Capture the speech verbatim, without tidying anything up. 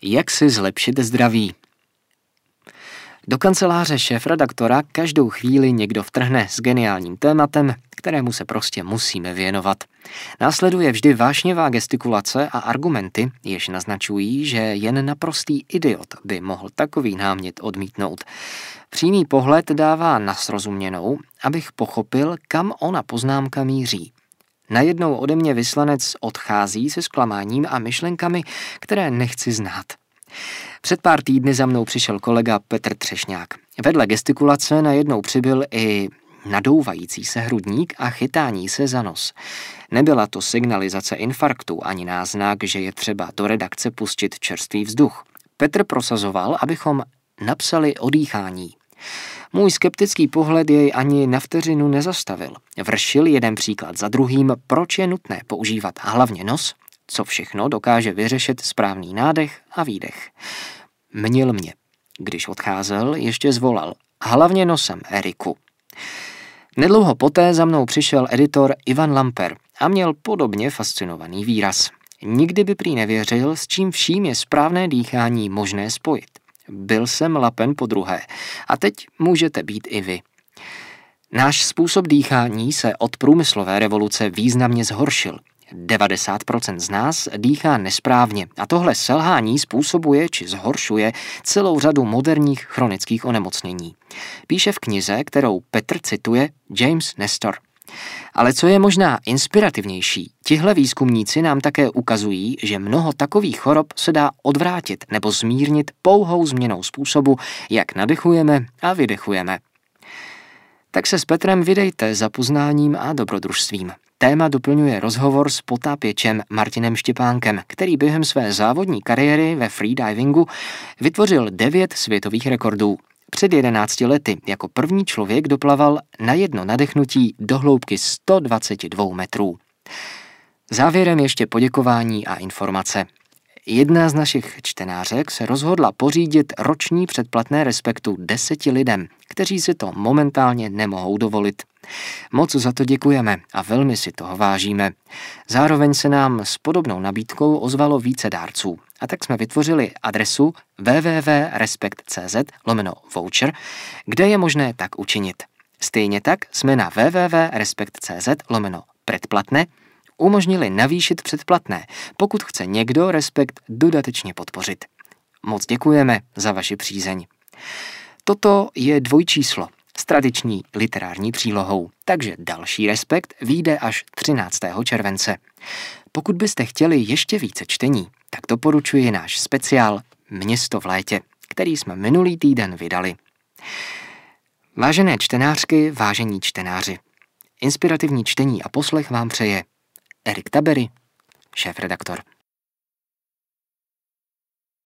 Jak si zlepšit zdraví? Do kanceláře šéfredaktora každou chvíli někdo vtrhne s geniálním tématem, kterému se prostě musíme věnovat. Následuje vždy vášnivá gestikulace a argumenty, jež naznačují, že jen naprostý idiot by mohl takový námět odmítnout. Přímý pohled dává na srozuměnou, abych pochopil, kam ona poznámka míří. Najednou ode mě vyslanec odchází se zklamáním a myšlenkami, které nechci znát. Před pár týdny za mnou přišel kolega Petr Třešňák. Vedle gestikulace najednou přibyl i nadouvající se hrudník a chytání se za nos. Nebyla to signalizace infarktu ani náznak, že je třeba do redakce pustit čerstvý vzduch. Petr prosazoval, abychom napsali o dýchání. Můj skeptický pohled jej ani na vteřinu nezastavil. Vršil jeden příklad za druhým, proč je nutné používat hlavně nos, co všechno dokáže vyřešit správný nádech a výdech. Mnil mě. Když odcházel, ještě zvolal: hlavně nosem, Eriku. Nedlouho poté za mnou přišel editor Ivan Lamper a měl podobně fascinovaný výraz. Nikdy by prý nevěřil, s čím vším je správné dýchání možné spojit. Byl jsem lapen po druhé a teď můžete být i vy. Náš způsob dýchání se od průmyslové revoluce významně zhoršil. devadesát procent z nás dýchá nesprávně a tohle selhání způsobuje či zhoršuje celou řadu moderních chronických onemocnění. Píše v knize, kterou Petr cituje, James Nestor. Ale co je možná inspirativnější, tihle výzkumníci nám také ukazují, že mnoho takových chorob se dá odvrátit nebo zmírnit pouhou změnou způsobu, jak nadechujeme a vydechujeme. Tak se s Petrem vydejte za poznáním a dobrodružstvím. Téma doplňuje rozhovor s potápěčem Martinem Štěpánkem, který během své závodní kariéry ve freedivingu vytvořil devět světových rekordů. Před jedenácti lety jako první člověk doplaval na jedno nadechnutí do hloubky sto dvacet dva metrů. Závěrem ještě poděkování a informace. Jedna z našich čtenářek se rozhodla pořídit roční předplatné Respektu deseti lidem, kteří si to momentálně nemohou dovolit. Moc za to děkujeme a velmi si toho vážíme. Zároveň se nám s podobnou nabídkou ozvalo více dárců a tak jsme vytvořili adresu w w w tečka respekt tečka c z lomeno voucher, kde je možné tak učinit. Stejně tak jsme na w w w tečka respekt tečka c z lomeno předplatné umožnili navýšit předplatné, pokud chce někdo Respekt dodatečně podpořit. Moc děkujeme za vaši přízeň. Toto je dvojčíslo s tradiční literární přílohou, takže další Respekt vyjde až třináctého července. Pokud byste chtěli ještě více čtení, tak doporučuji náš speciál Město v létě, který jsme minulý týden vydali. Vážené čtenářky, vážení čtenáři, inspirativní čtení a poslech vám přeje Erik Tabery, šéfredaktor.